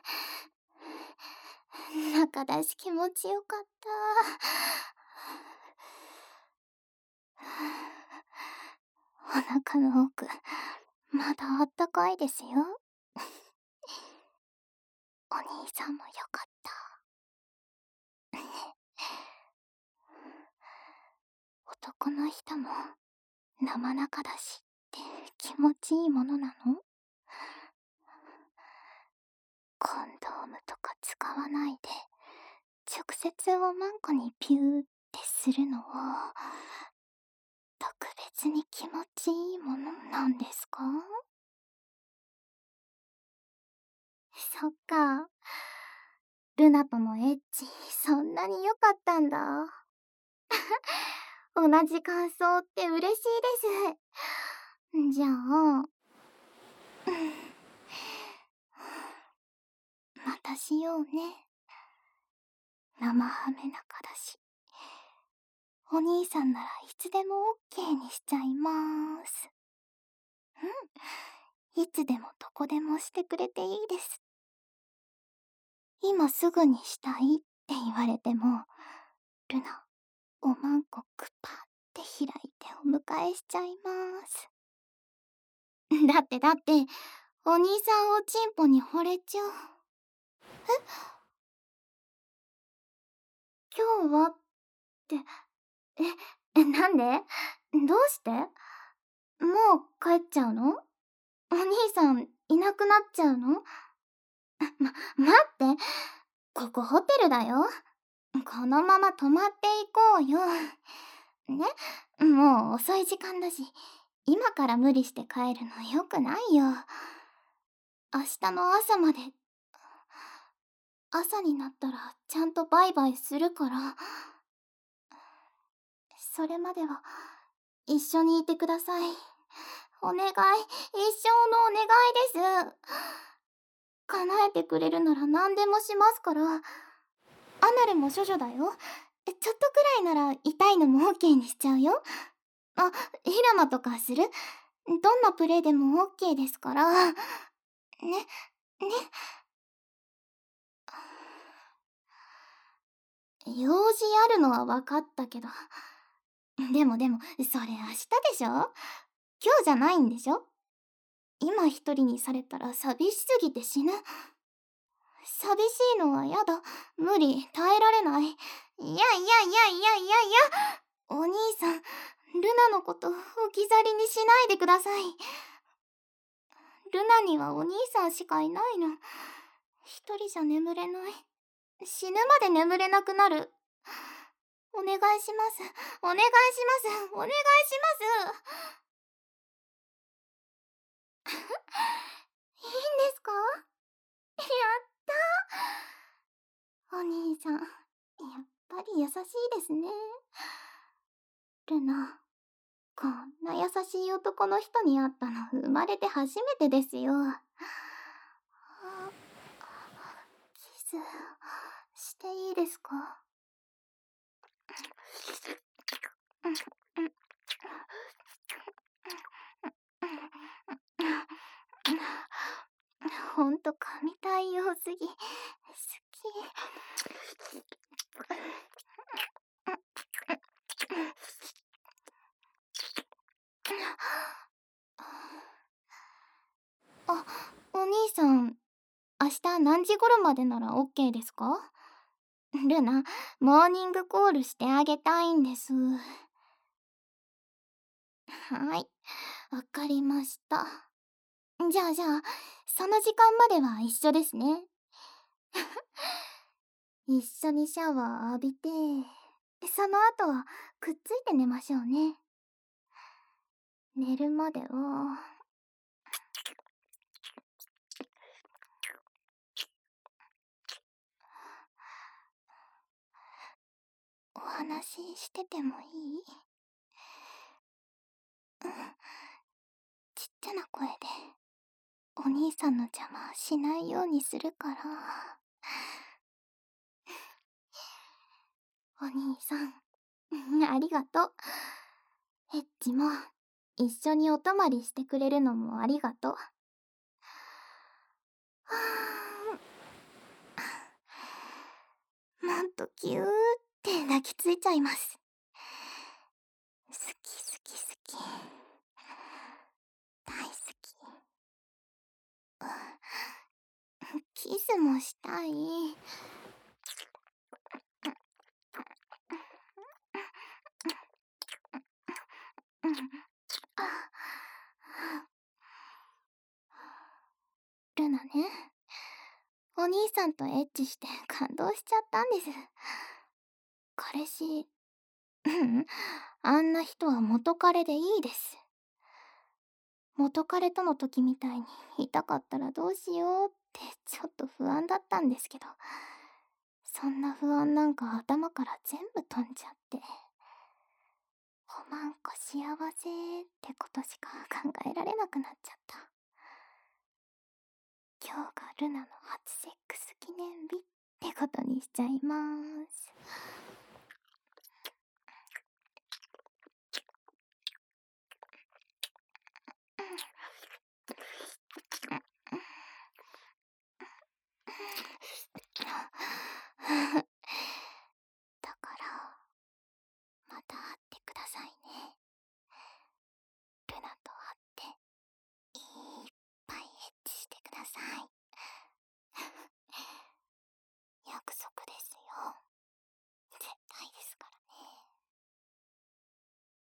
中出し気持ちよかった。お腹の奥、まだあったかいですよ。お兄さんもよかった。男の人も生中だしって気持ちいいものなの？コンドームとか使わないで直接おまんこにピューってするのは特別に気持ちいいものなんですか？そっか。ルナとのエッチ、そんなに良かったんだ。同じ感想って嬉しいです。じゃあ、またしようね。生ハメ中だし。お兄さんならいつでもオッケーにしちゃいまーす。いつでもどこでもしてくれていいです。今すぐにしたいって言われても、ルナ、おまんこくぱって開いてお迎えしちゃいまーす。だって、お兄さんおちんぽに惚れちゃう。今日はって、なんで？どうして？もう帰っちゃうの？お兄さんいなくなっちゃうの？待って。ここホテルだよ。このまま泊まっていこうよ。ね？もう遅い時間だし、今から無理して帰るのよくないよ。明日の朝まで。朝になったらちゃんとバイバイするから。それまでは一緒にいてください。お願い、一生のお願いです。叶えてくれるなら何でもしますから。アナルも処女だよ。ちょっとくらいなら痛いのも OK にしちゃうよ。あ、平間とかする？どんなプレイでも OK ですから。ね、ね。用事あるのは分かったけど。でも、それ明日でしょ？今日じゃないんでしょ？今一人にされたら寂しすぎて死ぬ。寂しいのはやだ。無理、耐えられない。いや。お兄さん、ルナのこと置き去りにしないでください。ルナにはお兄さんしかいないの。一人じゃ眠れない。死ぬまで眠れなくなる。お願いします。お願いします。お願いします。いいんですか？やったー。お兄さん、やっぱり優しいですね。ルナ、こんな優しい男の人に会ったの生まれて初めてですよ。キスしていいですか？ほんと神対応すぎ。好き。あ、お兄さん、明日何時頃までなら OK ですか？ルナ、モーニングコールしてあげたいんです。はい、わかりました。じゃあ、その時間までは一緒ですね。一緒にシャワー浴びて、その後はくっついて寝ましょうね。寝るまでは、お話ししててもいい？ちっちゃな声で、お兄さんの邪魔しないようにするから。お兄さん、ありがとう。エッチも、一緒にお泊まりしてくれるのもありがとう。はとぎゅーって抱きついちゃいます。好き好き好き。大好き。キスもしたい。ルナね、お兄さんとエッチして感動しちゃったんです。彼氏、あんな人は元彼でいいです。元彼との時みたいに痛かったらどうしようってちょっと不安だったんですけど、そんな不安なんか頭から全部飛んじゃって、おまんこ幸せってことしか考えられなくなっちゃった。今日がルナの初セックス記念日ってことにしちゃいまーす。だからまた会ってくださいね。ルナと会っていっぱいエッチしてください。